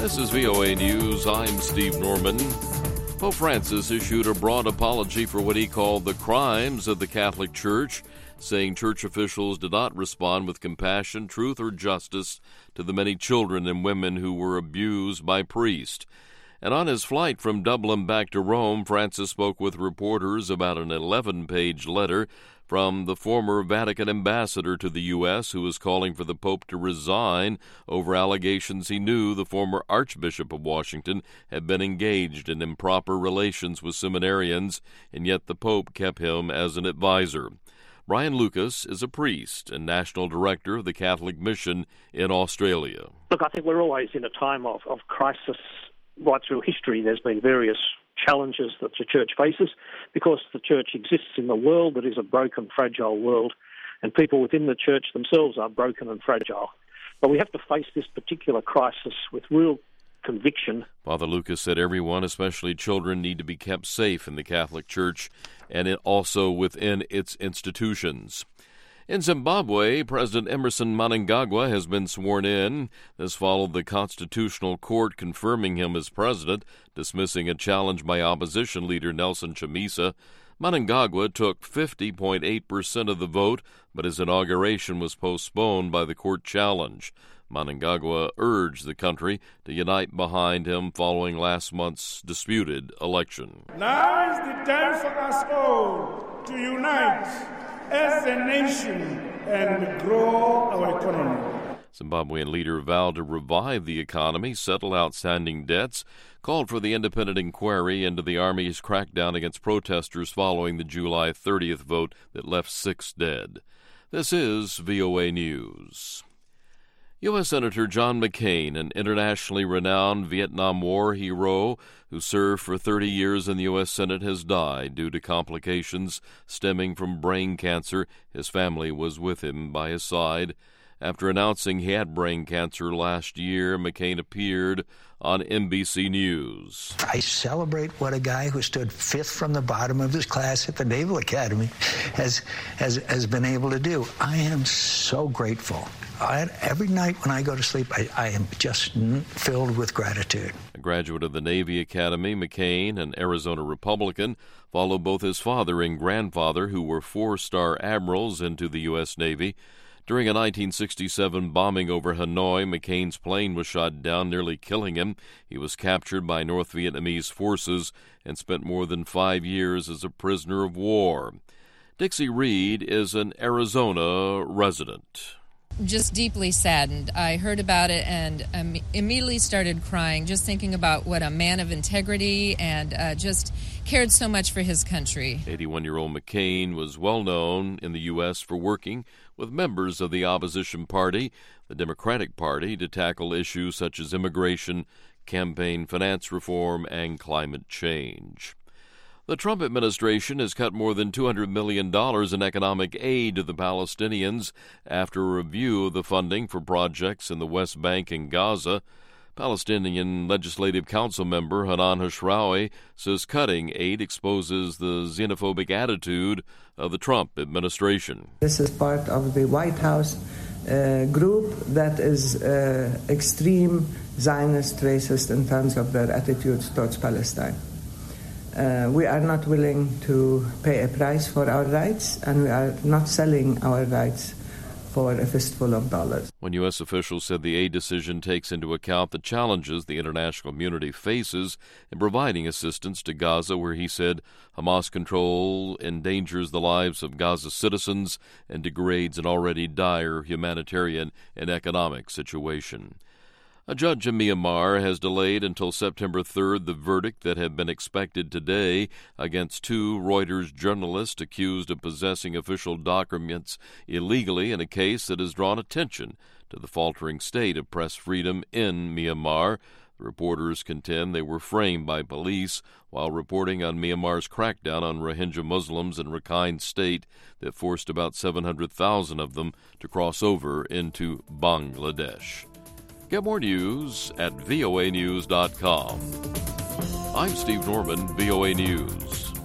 This is VOA News. I'm Steve Norman. Pope Francis issued a broad apology for what he called the crimes of the Catholic Church, saying church officials did not respond with compassion, truth, or justice to the many children and women who were abused by priests. And on his flight from Dublin back to Rome, Francis spoke with reporters about an 11-page letter from the former Vatican ambassador to the U.S. who was calling for the Pope to resign over allegations he knew the former Archbishop of Washington had been engaged in improper relations with seminarians, and yet the Pope kept him as an advisor. Brian Lucas is a priest and national director of the Catholic Mission in Australia. Look, I think we're always in a time of crisis. Right through history, there's been various challenges that the Church faces because the Church exists in the world that is a broken, fragile world, and people within the Church themselves are broken and fragile. But we have to face this particular crisis with real conviction. Father Lucas said everyone, especially children, need to be kept safe in the Catholic Church and also within its institutions. In Zimbabwe, President Emmerson Mnangagwa has been sworn in. This followed the Constitutional Court confirming him as president, dismissing a challenge by opposition leader Nelson Chamisa. Mnangagwa took 50.8% of the vote, but his inauguration was postponed by the court challenge. Mnangagwa urged the country to unite behind him following last month's disputed election. Now is the time for us all to unite as a nation and grow our economy. Zimbabwean leader vowed to revive the economy, settle outstanding debts, called for the independent inquiry into the Army's crackdown against protesters following the July 30th vote that left 6 dead. This is VOA News. U.S. Senator John McCain, an internationally renowned Vietnam War hero who served for 30 years in the U.S. Senate, has died due to complications stemming from brain cancer. His family was with him by his side. After announcing he had brain cancer last year, McCain appeared on NBC News. I celebrate what a guy who stood 5th from the bottom of his class at the Naval Academy has been able to do. I am so grateful. Every night when I go to sleep, I am just filled with gratitude. A graduate of the Navy Academy, McCain, an Arizona Republican, followed both his father and grandfather, who were 4-star admirals, into the U.S. Navy. During a 1967 bombing over Hanoi, McCain's plane was shot down, nearly killing him. He was captured by North Vietnamese forces and spent more than 5 years as a prisoner of war. Dixie Reed is an Arizona resident. Just deeply saddened. I heard about it and immediately started crying, just thinking about what a man of integrity and just cared so much for his country. 81-year-old McCain was well known in the U.S. for working with members of the opposition party, the Democratic Party, to tackle issues such as immigration, campaign finance reform, and climate change. The Trump administration has cut more than $200 million in economic aid to the Palestinians after a review of the funding for projects in the West Bank and Gaza. Palestinian Legislative Council member Hanan Hashrawi says cutting aid exposes the xenophobic attitude of the Trump administration. This is part of the White House group that is extreme Zionist racist in terms of their attitudes towards Palestine. We are not willing to pay a price for our rights, and we are not selling our rights for a fistful of dollars. When U.S. officials said the aid decision takes into account the challenges the international community faces in providing assistance to Gaza, where he said Hamas control endangers the lives of Gaza's citizens and degrades an already dire humanitarian and economic situation. A judge in Myanmar has delayed until September 3rd the verdict that had been expected today against 2 Reuters journalists accused of possessing official documents illegally in a case that has drawn attention to the faltering state of press freedom in Myanmar. The reporters contend they were framed by police while reporting on Myanmar's crackdown on Rohingya Muslims in Rakhine State that forced about 700,000 of them to cross over into Bangladesh. Get more news at voanews.com. I'm Steve Norman, VOA News.